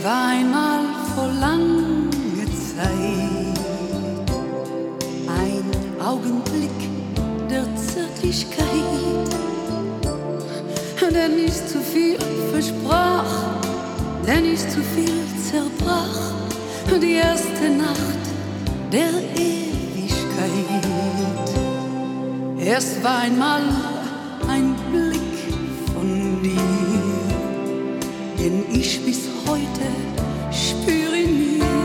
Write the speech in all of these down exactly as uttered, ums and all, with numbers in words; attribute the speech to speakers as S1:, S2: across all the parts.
S1: war einmal vor langer Zeit ein Augenblick der Zärtlichkeit, der nicht zu viel versprach, der nicht zu viel zerbrach, die erste Nacht der Ewigkeit. Es war einmal ein Blick von dir, den ich bis heute spüre in mir.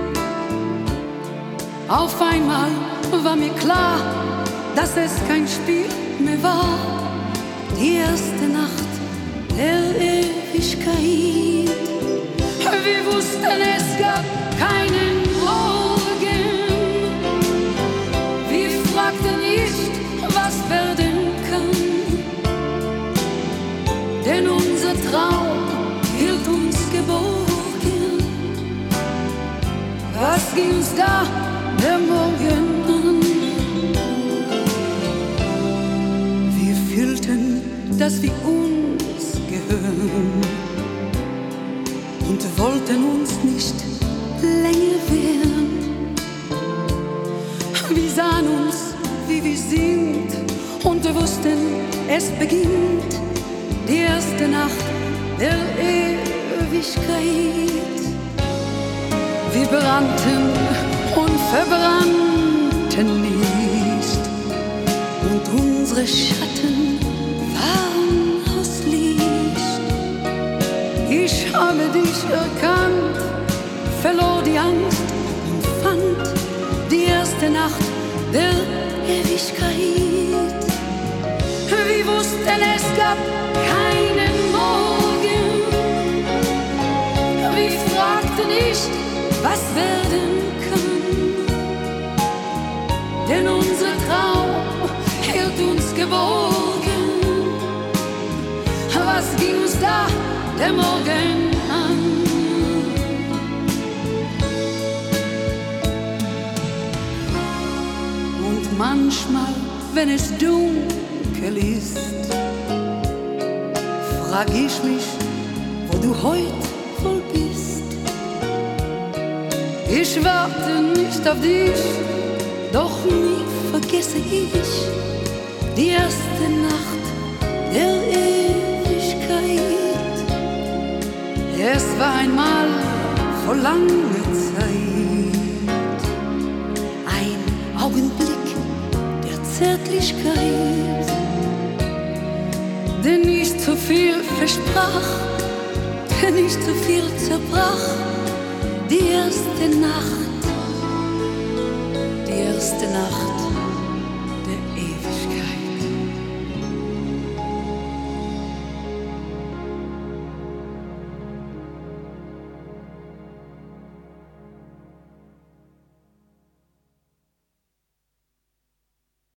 S1: Auf einmal war mir klar, dass es kein Spiel mehr war, die erste Nacht der Ewigkeit. Wir wussten, es gab keinen Morgen, wir fragten nicht, was werden kann, denn unser Traum hielt uns geborgen. Was ging uns da der Morgen an? Wir fühlten, dass wir uns gehören und wollten uns nicht länger wehren. Wir sahen uns, wie wir sind, und wussten, es beginnt die erste Nacht der Ewigkeit. Wir brannten und verbrannten nicht, und unsere Schatten waren aus Licht. Ich habe dich erkannt, verlor die Angst und fand die erste Nacht der Ewigkeit. Wir wussten, es gab keinen Morgen, wir fragten nicht, was werden kann, denn unser Traum hielt uns geborgen. Was ging uns da der Morgen an? Und manchmal, wenn es dunkel ist, frag ich mich, wo du heut wohl bist. Ich warte nicht auf dich, doch nie vergesse ich die erste Nacht der Ewigkeit. Es war einmal vor langer Zeit ein Augenblick der Zärtlichkeit, der nicht zu viel versprach, der nicht zu viel zerbrach, die erste Nacht, die erste Nacht